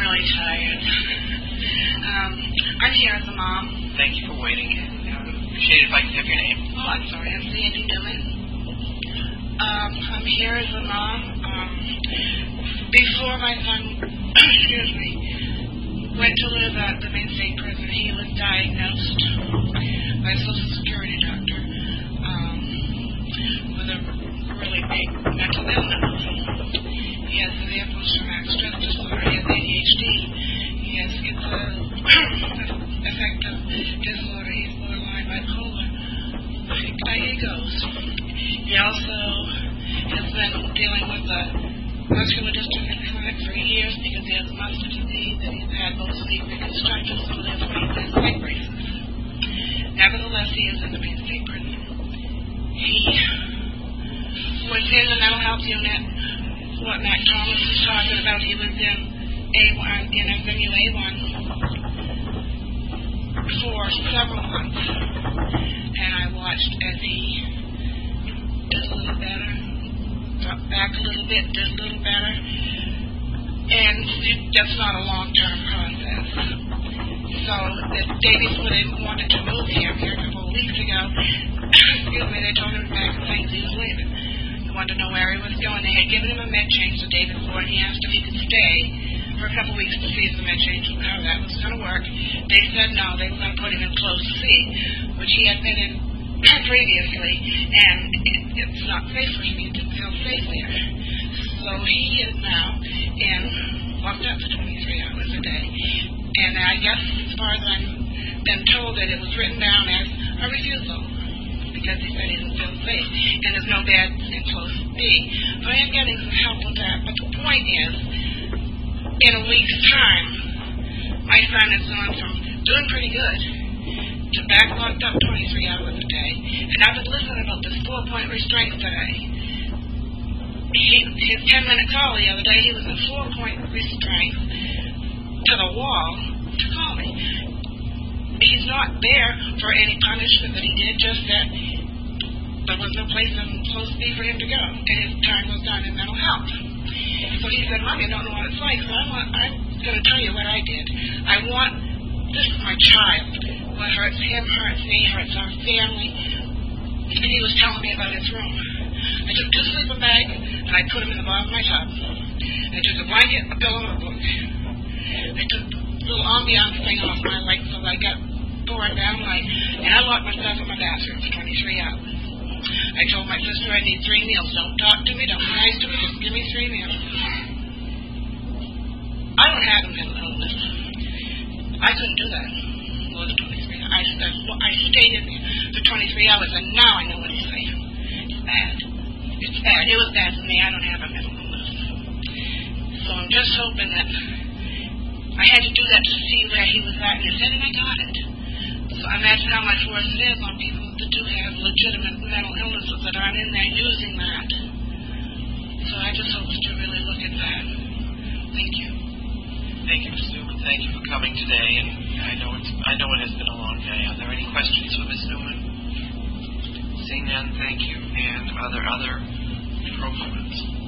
really tired. I'm here as a mom. Thank you for waiting. Appreciate it if I could have your name. Oh, I'm sorry. I'm Sandy Dillon. I'm here as a mom. Before my son, went to live at the Maine State Prison, he was diagnosed by a Social Security doctor with a really big mental illness. He has severe post-traumatic stress disorder. He has ADHD. He has schizoaffective disorder. He's borderline bipolar. Here he goes. He also has been dealing with a muscular dystrophy clinic for years because he has muscular disease and he's had both sleep reconstructed, so there's leg braces. Nevertheless, he is in the Maine State Prison. He was in the mental health unit, what Matt Thomas was talking about. He was in A1, in SMU A1 for several months, and I watched as he did a little better, dropped back a little bit, did a little better, and that's not a long-term process. So Davies wanted to move him here a couple of weeks ago. They told him back in St. he was leaving. They wanted to know where he was going. They had given him a med change to Davis Ford. He asked if he could stay for a couple of weeks to see if the med change, how that was going to work. They said no. They were going to put him in close C, which he had been in previously, and it's not safe for him. He didn't feel safe there. So he is now locked up for 23 hours a day. And I guess, as far as I've been told, that it was written down as a refusal because he said he doesn't feel safe, and there's no beds in close B. So I am getting some help with that. But the point is, in a week's time, my son has gone from doing pretty good to back locked up 23 hours a day. And I've been listening about this 4-point restraint today. His 10-minute call the other day, he was in 4-point restraint to the wall to call me. He's not there for any punishment that he did, just that there was no place in close B for him to go, and his time was done in mental health. So he said, Mommy, I don't know what it's like, so I'm going to tell you what I did. This is my child. What hurts him hurts me, hurts our family. And he was telling me about his room. I took 2 sleeping bags, and I put them in the bottom of my tub. I took a blanket, a pillow, and a book. I took the little ambiance thing off my light so I got bored down light, and I locked myself in my bathroom for 23 hours. I told my sister I need 3 meals. Don't talk to me, don't be nice to me, just give me 3 meals. I don't have a mental illness. I couldn't do that more than 23 hours. I stayed in there for 23 hours, and now I know what he's saying. It's bad. It's bad. It was bad for me. I don't have a mental illness. So I'm just hoping that I had to do that to see where he was at in his head, and I got it. So I imagine how much worse it is on people that do have legitimate mental illnesses that aren't in there using that. So I just hope that you really look at that. Thank you. Thank you, Ms. Newman. Thank you for coming today, and I know it has been a long day. Are there any questions for Ms. Newman? Seeing none, thank you. And are there other proponents?